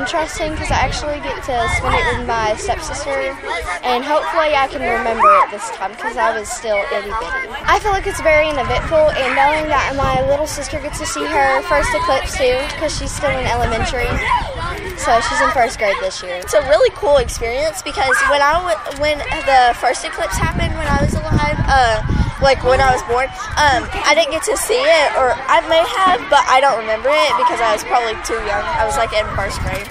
interesting because I actually get to spend it with my stepsister, and hopefully I can remember it this time because I was still itty bitty. I feel like it's very eventful, and knowing that my little sister gets to see her first eclipse too because she's still in elementary. So she's in first grade this year. It's a really cool experience because when the first eclipse happened when I was alive, like when I was born, I didn't get to see it, or I may have, but I don't remember it because I was probably too young. I was like in first grade.